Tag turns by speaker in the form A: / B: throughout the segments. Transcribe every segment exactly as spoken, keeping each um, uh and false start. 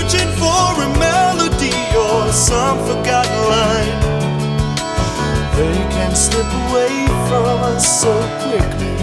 A: searching for a melody or some forgotten line. They can slip away from us so quickly.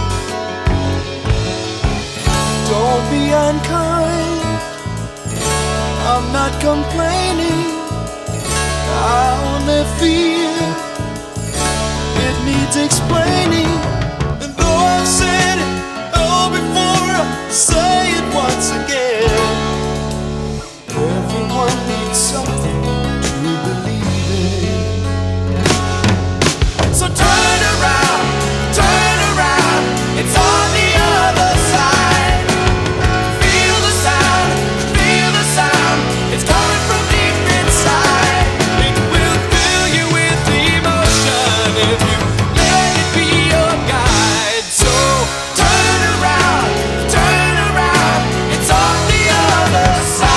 A: Don't be unkind, I'm not complaining. I only feel it needs explaining. And though I've said it all before, I'll say it once again. Everyone needs something to believe in. So turn around, turn around, it's on the other side. Feel the sound, feel the sound, it's coming from deep inside. It will fill you with emotion if you let it be your guide. So turn around, turn around, it's on the other side.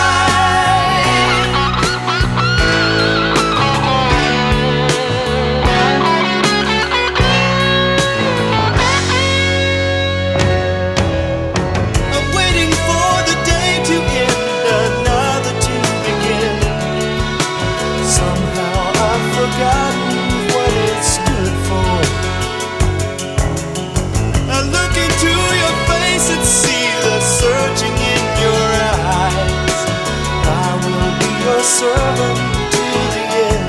A: I'm waiting for the day to end, another to begin. Somehow I've forgotten what it stood for. I look into your face and see the searching in your eyes. I will be your servant till the end.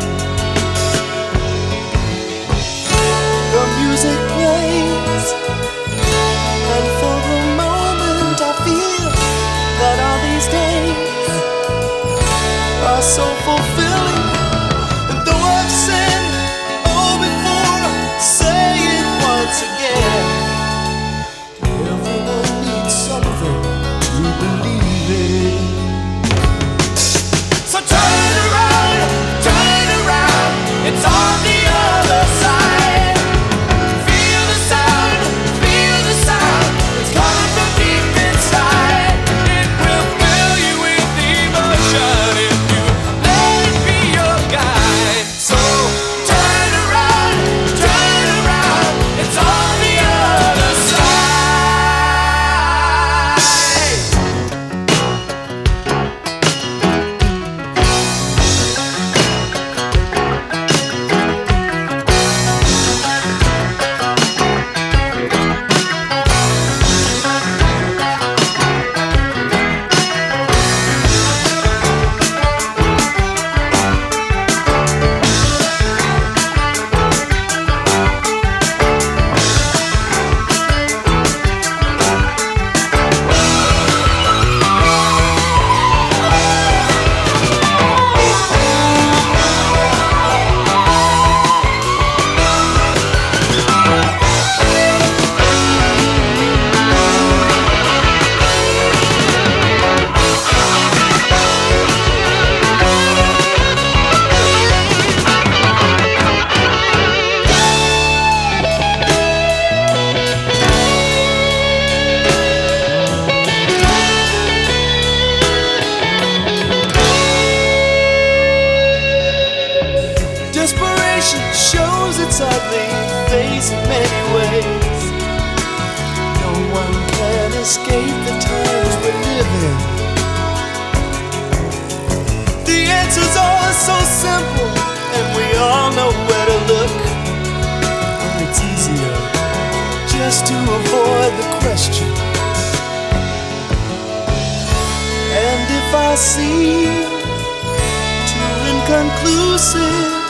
A: The music plays, and for a moment I feel that all these days are so fulfilling. And though I've said it all before, I'll say it once again. Everyone needs something to believe in. So turn around, turn around, it's on the other side. Feel the sound, feel the sound, it's coming from deep inside. It will fill you with emotion if you let it be your guide. So turn around, turn around, it's on the other side. Desperation shows its ugly face in many ways. No one can escape the times we live in. The answers are so simple, and we all know where to look. But it's easier just to avoid the question. And if I seem too inconclusive,